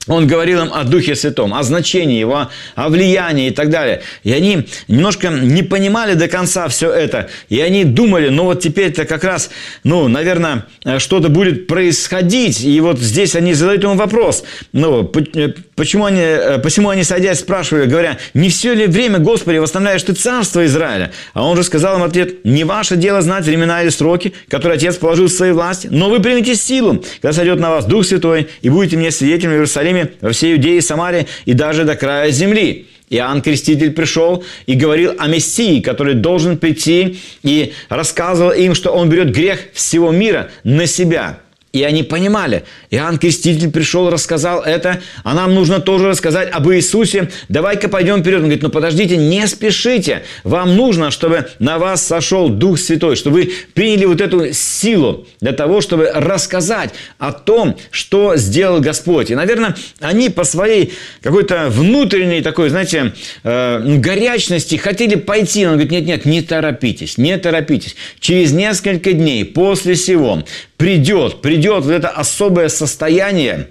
Он говорил им о Духе Святом, о значении его, о влиянии и так далее. И они немножко не понимали до конца все это. И они думали, ну вот теперь-то как раз, ну, наверное, что-то будет происходить. И вот здесь они задают ему вопрос. Ну, почему они, почему они, садясь, спрашивали, говоря, не все ли время, Господи, восстановляешь ты царство Израиля? А он же сказал им ответ, не ваше дело знать времена или сроки, которые Отец положил в своей власти, но вы примете силу, когда сойдет на вас Дух Святой, и будете мне свидетелями в Иерусалиме, во всей Иудее, Самарии и даже до края земли. Иоанн Креститель пришел и говорил о Мессии, который должен прийти, и рассказывал им, что он берет грех всего мира на себя. И они понимали, Иоанн Креститель пришел, рассказал это, а нам нужно тоже рассказать об Иисусе. Давай-ка пойдем вперед. Он говорит, ну подождите, не спешите. Вам нужно, чтобы на вас сошел Дух Святой, чтобы вы приняли вот эту силу для того, чтобы рассказать о том, что сделал Господь. И, наверное, они по своей какой-то внутренней такой, знаете, э, горячности хотели пойти. Он говорит, нет-нет, не торопитесь, не торопитесь. Через несколько дней после сего придет, придет вот это особое состояние.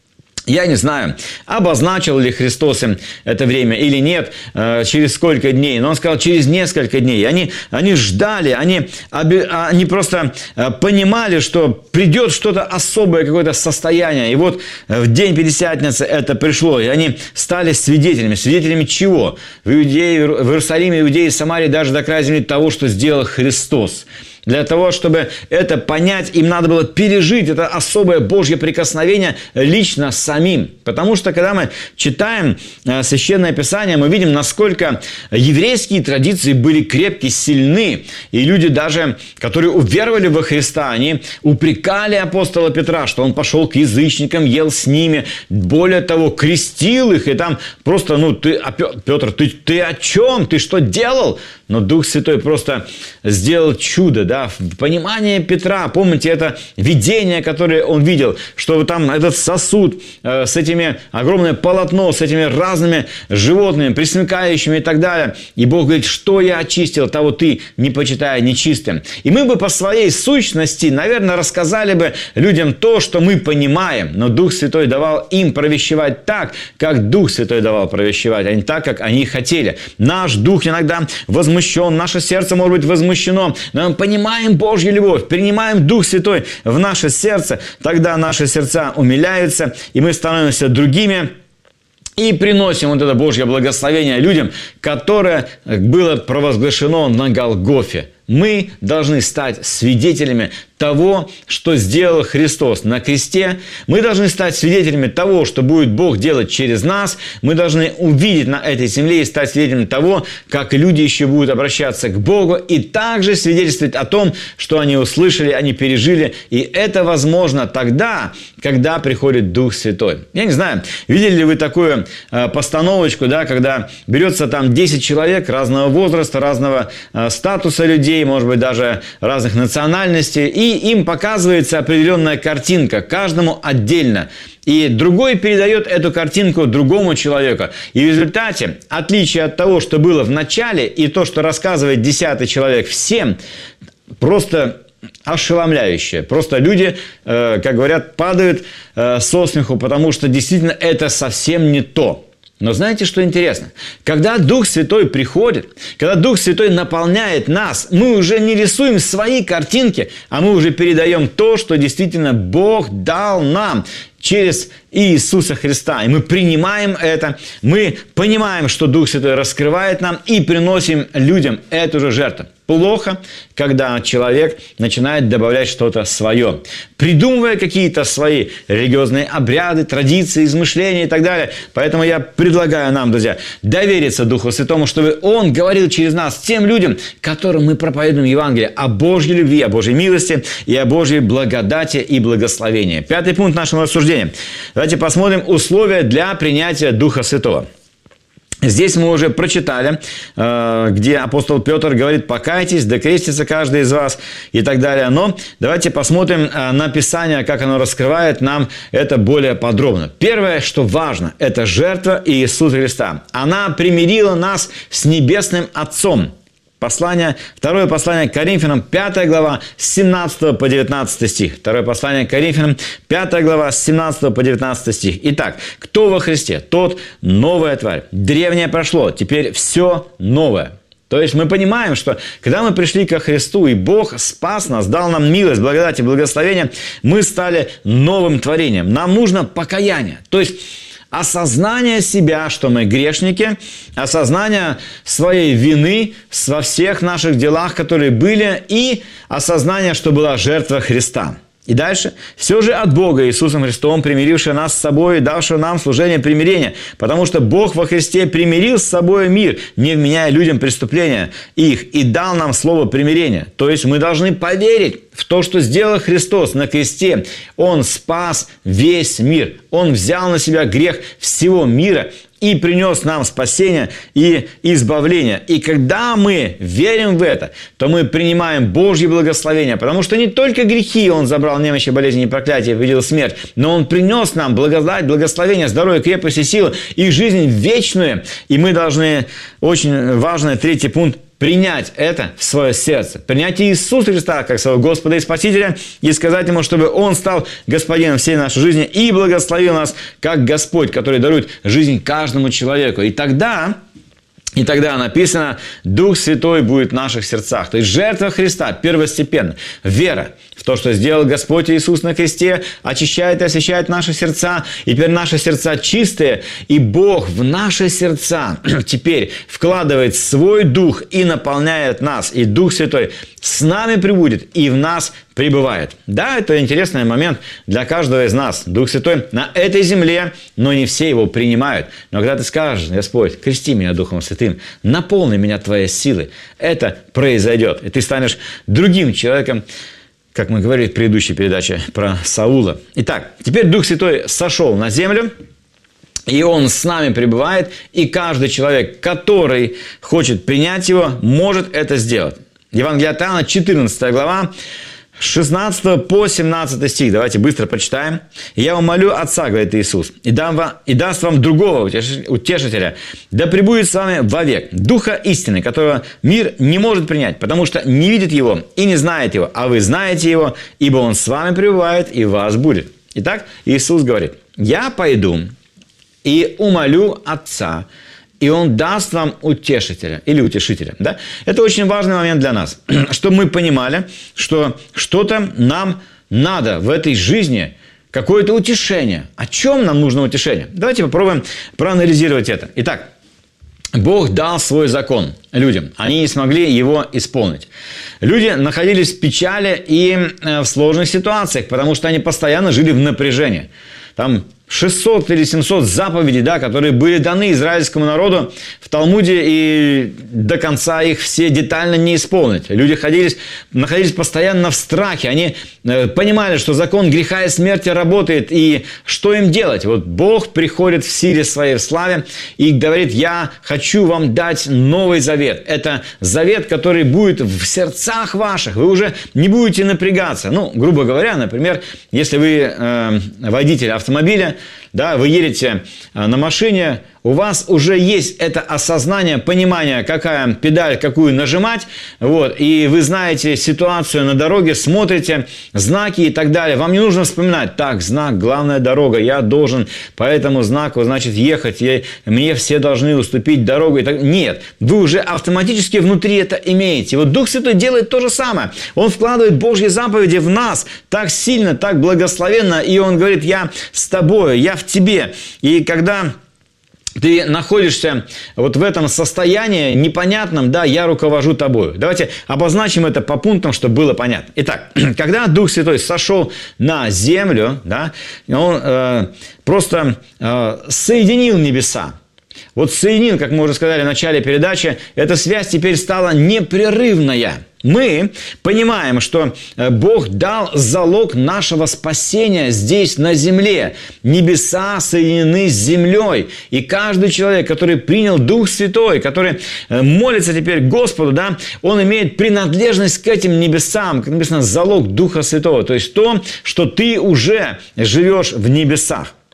Я не знаю, обозначил ли Христос им это время или нет, через сколько дней. Но он сказал, через несколько дней. Они, они ждали, они, они просто понимали, что придет что-то особое, какое-то состояние. И вот в день Пятидесятницы это пришло. И они стали свидетелями. Свидетелями чего? В Иудее, в Иерусалиме, Иудее, Самарии, даже до края земли того, что сделал Христос. Для того, чтобы это понять, им надо было пережить это особое Божье прикосновение лично самим. Потому что, когда мы читаем Священное Писание, мы видим, насколько еврейские традиции были крепки, сильны. И люди даже, которые уверовали во Христа, они упрекали апостола Петра, что он пошел к язычникам, ел с ними. Более того, крестил их. И там просто, ну, ты, Петр, ты, ты о чем? Ты что делал? Но Дух Святой просто сделал чудо, да, в понимании Петра. Помните это видение, которое он видел, что там этот сосуд э, с этими, огромное полотно, с этими разными животными, пресмыкающими и так далее. И Бог говорит, что я очистил, того ты не почитай нечистым. И мы бы по своей сущности, наверное, рассказали бы людям то, что мы понимаем. Но Дух Святой давал им провещевать так, как Дух Святой давал провещевать, а не так, как они хотели. Наш дух иногда возмущен. Наше сердце может быть возмущено, но мы понимаем Божью любовь, принимаем Дух Святой в наше сердце, тогда наши сердца умиляются, и мы становимся другими, и приносим вот это Божье благословение людям, которое было провозглашено на Голгофе. Мы должны стать свидетелями того, что сделал Христос на кресте. Мы должны стать свидетелями того, что будет Бог делать через нас. Мы должны увидеть на этой земле и стать свидетелями того, как люди еще будут обращаться к Богу, и также свидетельствовать о том, что они услышали, они пережили. И это возможно тогда, когда приходит Дух Святой. Я не знаю, видели ли вы такую э, постановочку, да, когда берется там десять человек разного возраста, разного э, статуса людей, может быть, даже разных национальностей, и им показывается определенная картинка, каждому отдельно. И другой передает эту картинку другому человеку. И в результате, отличие от того, что было в начале, и то, что рассказывает десятый человек всем, просто ошеломляющее. Просто люди, э, как говорят, падают э, со смеху, потому что действительно это совсем не то. Но знаете, что интересно? Когда Дух Святой приходит, когда Дух Святой наполняет нас, мы уже не рисуем свои картинки, а мы уже передаем то, что действительно Бог дал нам через Иисуса Христа. И мы принимаем это, мы понимаем, что Дух Святой раскрывает нам, и приносим людям эту же жертву. Плохо, когда человек начинает добавлять что-то свое, придумывая какие-то свои религиозные обряды, традиции, измышления и так далее. Поэтому я предлагаю нам, друзья, довериться Духу Святому, чтобы Он говорил через нас тем людям, которым мы проповедуем Евангелие, о Божьей любви, о Божьей милости и о Божьей благодати и благословении. Пятый пункт нашего рассуждения. Давайте посмотрим условия для принятия Духа Святого. Здесь мы уже прочитали, где апостол Петр говорит, покайтесь, да крестится каждый из вас и так далее. Но давайте посмотрим на Писание, как оно раскрывает нам это более подробно. Первое, что важно, это жертва Иисуса Христа. Она примирила нас с Небесным Отцом. Послание, второе послание к Коринфянам, пятая глава, с семнадцатого по девятнадцатый стих. Второе послание к Коринфянам, пятая глава, с семнадцатого по девятнадцатый стих. Итак, кто во Христе, тот новая тварь. Древнее прошло, теперь все новое. То есть мы понимаем, что когда мы пришли ко Христу, и Бог спас нас, дал нам милость, благодать и благословение, мы стали новым творением. Нам нужно покаяние. То есть осознание себя, что мы грешники, осознание своей вины во всех наших делах, которые были, и осознание, что была жертва Христа. И дальше. Все же от Бога, Иисусом Христом, примирившего нас с собой и давшего нам служение примирения, потому что Бог во Христе примирил с собой мир, не вменяя людям преступления их, и дал нам слово примирения. То есть мы должны поверить в то, что сделал Христос на кресте. Он спас весь мир. Он взял на себя грех всего мира и принес нам спасение и избавление. И когда мы верим в это, то мы принимаем Божье благословение, потому что не только грехи Он забрал, немощи, болезни и проклятия, победил смерть, но Он принес нам благодать, благословение, здоровье, крепость и силу и жизнь вечную. И мы должны, очень важный третий пункт, принять это в свое сердце. Принять Иисуса Христа как своего Господа и Спасителя и сказать Ему, чтобы Он стал Господином всей нашей жизни и благословил нас как Господь, который дарует жизнь каждому человеку. И тогда... И тогда написано, Дух Святой будет в наших сердцах. То есть жертва Христа первостепенно. Вера в то, что сделал Господь Иисус на кресте, очищает и освящает наши сердца. И теперь наши сердца чистые. И Бог в наши сердца теперь вкладывает свой Дух и наполняет нас. И Дух Святой с нами пребудет и в нас пребывает. Да, это интересный момент для каждого из нас. Дух Святой на этой земле, но не все его принимают. Но когда ты скажешь, Господь, крести меня Духом Святым, наполни меня Твоей силой, это произойдет. И ты станешь другим человеком, как мы говорили в предыдущей передаче про Саула. Итак, теперь Дух Святой сошел на землю, и Он с нами пребывает, и каждый человек, который хочет принять Его, может это сделать. Евангелие от Иоанна, четырнадцатая глава, с шестнадцатого по семнадцатый стих. Давайте быстро прочитаем. «Я умолю Отца, — говорит Иисус, — и, дам вам, и даст вам другого утешителя, да пребудет с вами вовек, Духа истины, которого мир не может принять, потому что не видит Его и не знает Его, а вы знаете Его, ибо Он с вами пребывает и в вас будет». Итак, Иисус говорит, «Я пойду и умолю Отца, и Он даст вам утешителя или утешителя». Да? Это очень важный момент для нас, чтобы мы понимали, что что-то нам надо в этой жизни, какое-то утешение. О чем нам нужно утешение? Давайте попробуем проанализировать это. Итак, Бог дал свой закон людям. Они не смогли его исполнить. Люди находились в печали и в сложных ситуациях, потому что они постоянно жили в напряжении. Там шестьсот или семьсот заповедей, да, которые были даны израильскому народу в Талмуде, и до конца их все детально не исполнить. Люди ходились, находились постоянно в страхе. Они э, понимали, что закон греха и смерти работает, и что им делать? Вот Бог приходит в силе своей, в славе, и говорит, я хочу вам дать новый завет. Это завет, который будет в сердцах ваших. Вы уже не будете напрягаться. Ну, грубо говоря, например, если вы э, водитель автомобиля, да, вы едете на машине, у вас уже есть это осознание, понимание, какая педаль, какую нажимать, вот, и вы знаете ситуацию на дороге, смотрите знаки и так далее. Вам не нужно вспоминать, так, знак, главная дорога, я должен по этому знаку, значит, ехать, я, мне все должны уступить дорогу. И так. Нет, вы уже автоматически внутри это имеете. Вот Дух Святой делает то же самое. Он вкладывает Божьи заповеди в нас так сильно, так благословенно, и Он говорит, я с тобой, я в тебе. И когда ты находишься вот в этом состоянии непонятном, да, я руковожу тобой. Давайте обозначим это по пунктам, чтобы было понятно. Итак, когда Дух Святой сошел на землю, да, Он э, просто э, соединил небеса. Вот соединил, как мы уже сказали в начале передачи, эта связь теперь стала непрерывная. Мы понимаем, что Бог дал залог нашего спасения здесь, на земле. Небеса соединены с землей. И каждый человек, который принял Дух Святой, который молится теперь Господу, да, он имеет принадлежность к этим небесам, как написано, залог Духа Святого. То есть то, что ты уже живешь в небесах.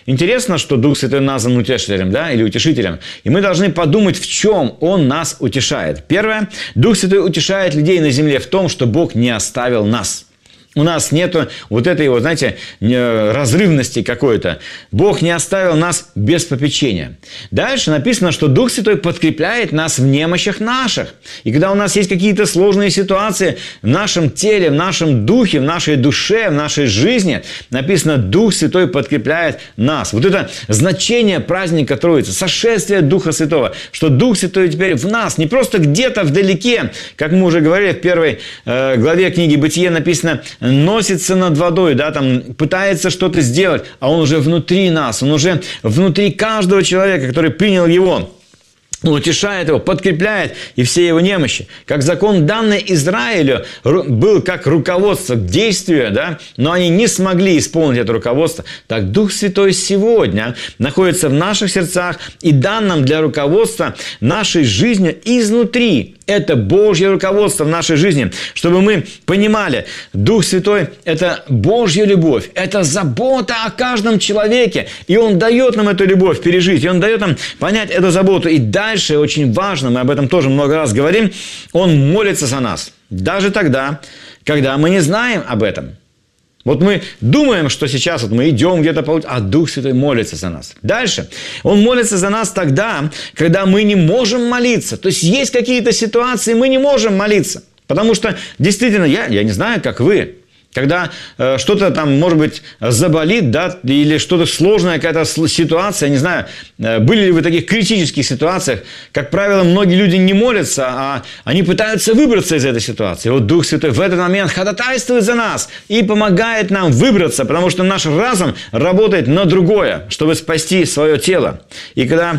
интересно, что Дух Святой назван утешителем, да, или утешителем. И мы должны подумать, в чем Он нас утешает. Первое. Дух Святой утешает людей на земле в том, что Бог не оставил нас. У нас нету вот этой, вот, знаете, разрывности какой-то. Бог не оставил нас без попечения. Дальше написано, что Дух Святой подкрепляет нас в немощах наших. И когда у нас есть какие-то сложные ситуации в нашем теле, в нашем духе, в нашей душе, в нашей жизни, написано, Дух Святой подкрепляет нас. Вот это значение праздника Троицы, сошествие Духа Святого, что Дух Святой теперь в нас, не просто где-то вдалеке, как мы уже говорили в первой э, главе книги Бытие написано, носится над водой, да, там, пытается что-то сделать, а он уже внутри нас, он уже внутри каждого человека, который принял его. Он утешает его, подкрепляет и все его немощи. Как закон, данный Израилю, был как руководство к действию, да, но они не смогли исполнить это руководство, так Дух Святой сегодня находится в наших сердцах и дан нам для руководства нашей жизнью изнутри. Это Божье руководство в нашей жизни, чтобы мы понимали, Дух Святой – это Божья любовь, это забота о каждом человеке, и Он дает нам эту любовь пережить, и Он дает нам понять эту заботу. И дальше, очень важно, мы об этом тоже много раз говорим, Он молится за нас, даже тогда, когда мы не знаем об этом. Вот мы думаем, что сейчас вот мы идем где-то, а Дух Святой молится за нас. Дальше. Он молится за нас тогда, когда мы не можем молиться. То есть, есть какие-то ситуации, мы не можем молиться. Потому что, действительно, я, я не знаю, как вы, когда э, что-то там, может быть, заболит, да, или что-то сложная какая-то ситуация, не знаю, э, были ли вы в таких критических ситуациях, как правило, многие люди не молятся, а они пытаются выбраться из этой ситуации. Вот Дух Святой в этот момент ходатайствует за нас и помогает нам выбраться, потому что наш разум работает на другое, чтобы спасти свое тело. И когда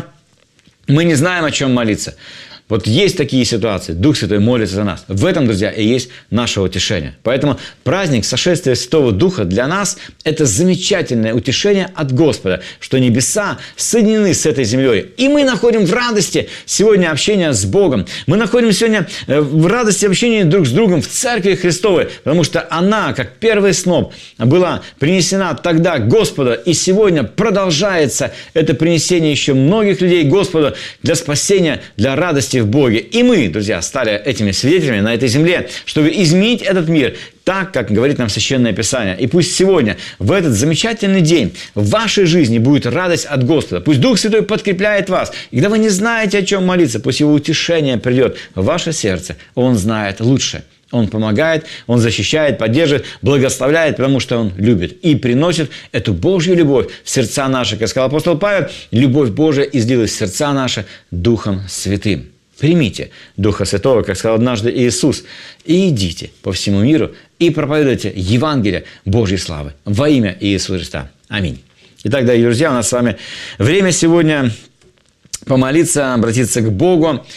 мы не знаем, о чем молиться, вот есть такие ситуации, Дух Святой молится за нас. В этом, друзья, и есть наше утешение. Поэтому праздник сошествия Святого Духа для нас – это замечательное утешение от Господа, что небеса соединены с этой землей. И мы находим в радости сегодня общения с Богом. Мы находим сегодня в радости общения друг с другом в Церкви Христовой, потому что она, как первый сноп, была принесена тогда Господу, и сегодня продолжается это принесение еще многих людей Господу для спасения, для радости в Боге. И мы, друзья, стали этими свидетелями на этой земле, чтобы изменить этот мир так, как говорит нам Священное Писание. И пусть сегодня, в этот замечательный день, в вашей жизни будет радость от Господа. Пусть Дух Святой подкрепляет вас. И когда вы не знаете, о чем молиться, пусть Его утешение придет в ваше сердце. Он знает лучше. Он помогает, Он защищает, поддерживает, благословляет, потому что Он любит и приносит эту Божью любовь в сердца наши. Как сказал апостол Павел, любовь Божия излилась в сердца наши Духом Святым. Примите Духа Святого, как сказал однажды Иисус, и идите по всему миру и проповедуйте Евангелие Божьей славы во имя Иисуса Христа. Аминь. Итак, дорогие друзья, у нас с вами время сегодня помолиться, обратиться к Богу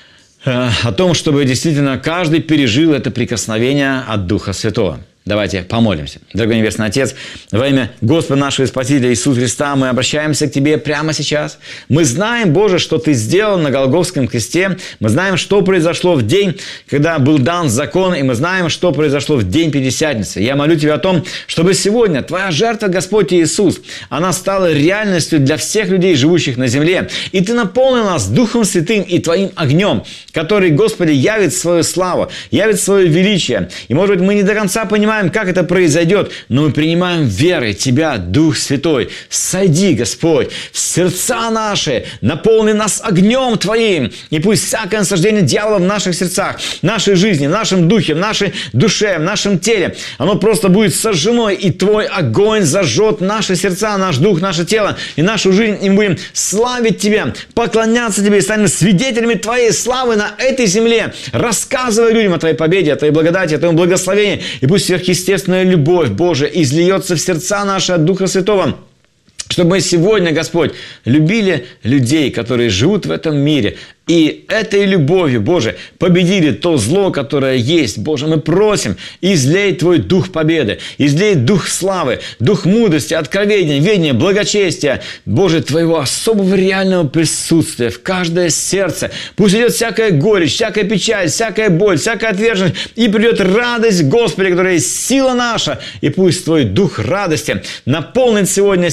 э, о том, чтобы действительно каждый пережил это прикосновение от Духа Святого. Давайте помолимся. Дорогой Небесный Отец, во имя Господа нашего Спасителя Иисуса Христа мы обращаемся к Тебе прямо сейчас. Мы знаем, Боже, что Ты сделал на Голгофском кресте. Мы знаем, что произошло в день, когда был дан закон, и мы знаем, что произошло в день Пятидесятницы. Я молю Тебя о том, чтобы сегодня Твоя жертва, Господь Иисус, она стала реальностью для всех людей, живущих на земле. И Ты наполнил нас Духом Святым и Твоим огнем, который, Господи, явит свою славу, явит свое величие. И, может быть, мы не до конца понимаем, как это произойдет, но мы принимаем верой Тебя, Дух Святой. Сойди, Господь, в сердца наши, наполни нас огнем Твоим, и пусть всякое насаждение дьявола в наших сердцах, в нашей жизни, в нашем духе, в нашей душе, в нашем теле, оно просто будет сожжено, и Твой огонь зажжет наши сердца, наш дух, наше тело и нашу жизнь, и мы будем славить Тебя, поклоняться Тебе и станем свидетелями Твоей славы на этой земле, рассказывая людям о Твоей победе, о Твоей благодати, о Твоем благословении, и пусть сверхъестественная любовь Божия изльется в сердца наши от Духа Святого, чтобы мы сегодня, Господь, любили людей, которые живут в этом мире, и этой любовью, Боже, победили то зло, которое есть. Боже, мы просим, излей Твой дух победы, излей дух славы, дух мудрости, откровения, ведения, благочестия, Боже, Твоего особого реального присутствия в каждое сердце. Пусть идет всякая горечь, всякая печаль, всякая боль, всякая отверженность, и придет радость Господи, которая есть сила наша, и пусть Твой дух радости наполнит сегодня сердца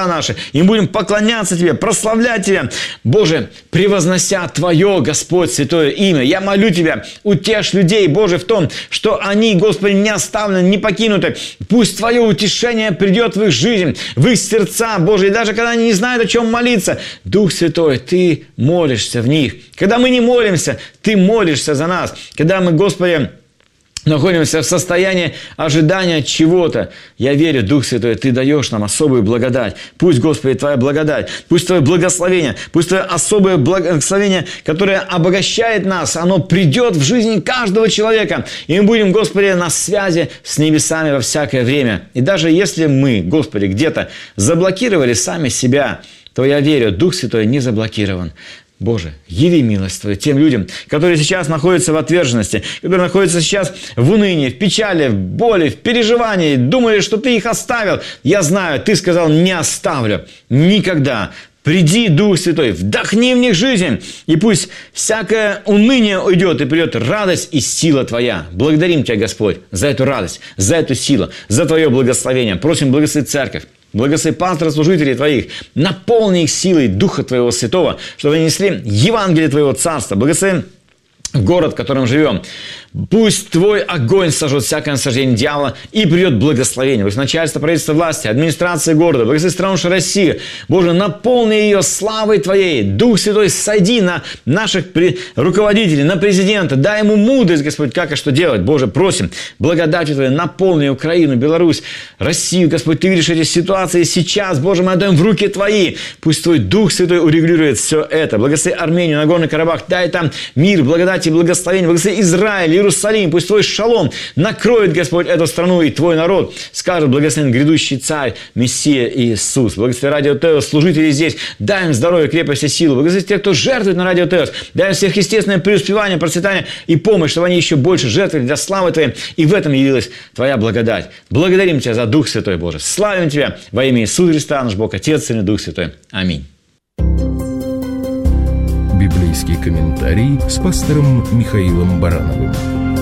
уста наши, и мы будем поклоняться Тебе, прославлять Тебя, Боже, превознося Твое, Господь, святое имя. Я молю Тебя, утешь людей, Боже, в том, что они, Господи, не оставлены, не покинуты. Пусть Твое утешение придет в их жизнь, в их сердца, Боже, и даже когда они не знают, о чем молиться, Дух Святой, Ты молишься в них. Когда мы не молимся, Ты молишься за нас. Когда мы, Господи, находимся в состоянии ожидания чего-то. Я верю, Дух Святой, Ты даешь нам особую благодать. Пусть, Господи, Твоя благодать, пусть Твое благословение, пусть Твое особое благословение, которое обогащает нас, оно придет в жизнь каждого человека. И мы будем, Господи, на связи с небесами во всякое время. И даже если мы, Господи, где-то заблокировали сами себя, то я верю, Дух Святой не заблокирован. Боже, яви милость Твою тем людям, которые сейчас находятся в отверженности, которые находятся сейчас в унынии, в печали, в боли, в переживании, думали, что Ты их оставил. Я знаю, Ты сказал, не оставлю никогда. Приди, Дух Святой, вдохни в них жизнь, и пусть всякое уныние уйдет, и придет радость и сила Твоя. Благодарим Тебя, Господь, за эту радость, за эту силу, за Твое благословение. Просим, благослови церковь. Благослови пастора, служителей Твоих, наполни их силой Духа Твоего Святого, чтобы они несли Евангелие Твоего Царства. Благослови город, в котором живем. Пусть Твой огонь сожжет всякое насаждение дьявола, и придет благословение. Пусть начальство, правительство власти, администрация города, благослови страну нашу Россию. Боже, наполни ее славой Твоей. Дух Святой, сойди на наших руководителей, на президента. Дай ему мудрость, Господь, как и что делать. Боже, просим, благодатью Твоей наполни Украину, Беларусь, Россию. Господь, Ты видишь эти ситуации сейчас. Боже, мы отдаем в руки Твои. Пусть Твой Дух Святой урегулирует все это. Благослови Армению, Нагорный Карабах. Дай там мир, благодать и благословение. Благослови Израиль, Иерусалим, пусть Твой шалом накроет, Господь, эту страну и Твой народ. Скажет благословен грядущий Царь, Мессия Иисус. Благослови Радио Теос, служители здесь. Дай им здоровье, крепость и силу. Благослови тех, кто жертвует на Радио Теос. Дай им сверхъестественное преуспевание, процветание и помощь, чтобы они еще больше жертвовали для славы Твоей. И в этом явилась Твоя благодать. Благодарим Тебя за Дух Святой, Боже. Славим Тебя во имя Иисуса Христа, наш Бог, Отец, Сын и Дух Святой. Аминь. Библейский комментарий с пастором Михаилом Барановым.